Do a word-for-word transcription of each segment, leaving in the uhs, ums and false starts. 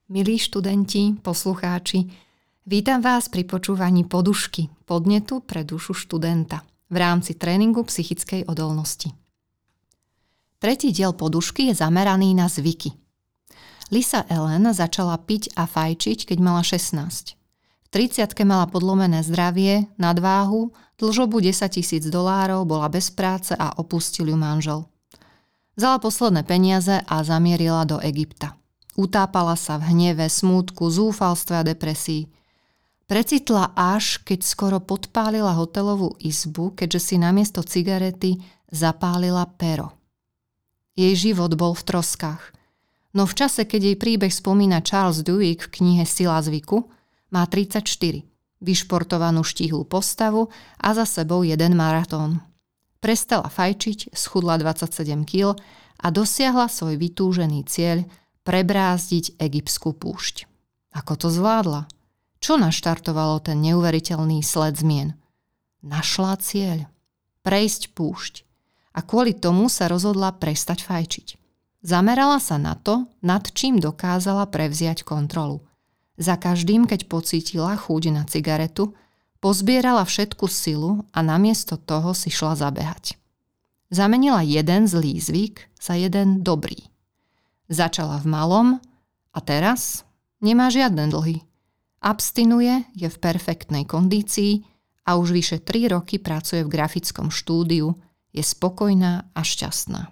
Milí študenti, poslucháči, vítam vás pri počúvaní Podušky, podnetu pre dušu študenta v rámci tréningu psychickej odolnosti. Tretí diel Podušky je zameraný na zvyky. Lisa Ellen začala piť a fajčiť, keď mala šestnásť. V tridsiatke mala podlomené zdravie, nadváhu, dlžobu desaťtisíc dolárov, bola bez práce a opustil ju manžel. Vzala posledné peniaze a zamierila do Egypta. Utápala sa v hneve, smútku, zúfalstve a depresii. Precitla až, keď skoro podpálila hotelovú izbu, keďže si namiesto cigarety zapálila pero. Jej život bol v troskách. No v čase, keď jej príbeh spomína Charles Duhigg v knihe Sila zvyku, má tridsaťštyri, vyšportovanú štíhlu postavu a za sebou jeden maratón. Prestala fajčiť, schudla dvadsaťsedem kíl a dosiahla svoj vytúžený cieľ prebrázdiť egyptskú púšť. Ako to zvládla? Čo naštartovalo ten neuveriteľný sled zmien? Našla cieľ. Prejsť púšť. A kvôli tomu sa rozhodla prestať fajčiť. Zamerala sa na to, nad čím dokázala prevziať kontrolu. Za každým, keď pocítila chuť na cigaretu, pozbierala všetku silu a namiesto toho si šla zabehať. Zamenila jeden zlý zvyk za jeden dobrý. Začala v malom a teraz nemá žiadne dlhy. Abstinuje, je v perfektnej kondícii a už vyše tri roky pracuje v grafickom štúdiu, je spokojná a šťastná.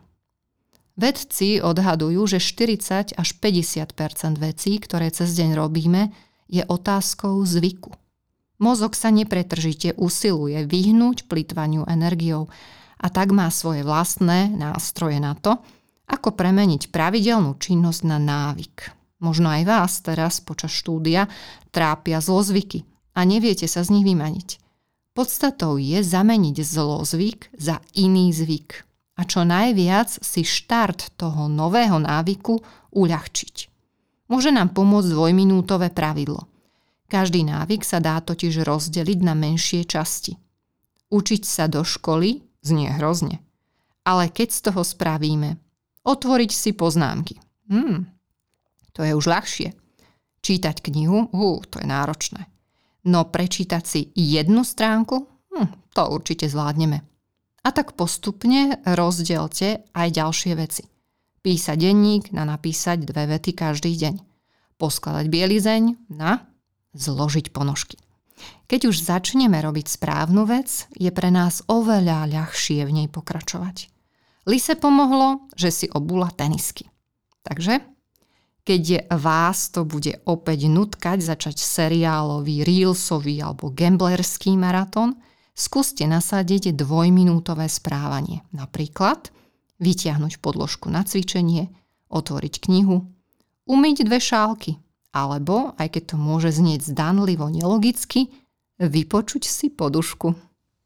Vedci odhadujú, že štyridsať až päťdesiat percent vecí, ktoré cez deň robíme, je otázkou zvyku. Mozog sa nepretržite usiluje vyhnúť plytvaniu energiou a tak má svoje vlastné nástroje na to, ako premeniť pravidelnú činnosť na návyk. Možno aj vás teraz počas štúdia trápia zlozvyky a neviete sa z nich vymaniť. Podstatou je zameniť zlozvyk za iný zvyk a čo najviac si štart toho nového návyku uľahčiť. Môže nám pomôcť dvojminútové pravidlo. Každý návyk sa dá totiž rozdeliť na menšie časti. Učiť sa do školy znie hrozne, ale keď z toho spravíme otvoriť si poznámky. Hmm, to je už ľahšie. Čítať knihu, uh, to je náročné. No prečítať si jednu stránku, hm, to určite zvládneme. A tak postupne rozdielte aj ďalšie veci. Písať denník na napísať dve vety každý deň. Poskladať bielizeň na zložiť ponožky. Keď už začneme robiť správnu vec, je pre nás oveľa ľahšie v nej pokračovať. Lise pomohlo, že si obula tenisky. Takže, keď je vás to bude opäť nutkať začať seriálový, reelsový alebo gamblerský maratón, skúste nasadiť dvojminútové správanie. Napríklad vytiahnuť podložku na cvičenie, otvoriť knihu, umyť dve šálky, alebo, aj keď to môže znieť zdanlivo nelogicky, vypočuť si podušku.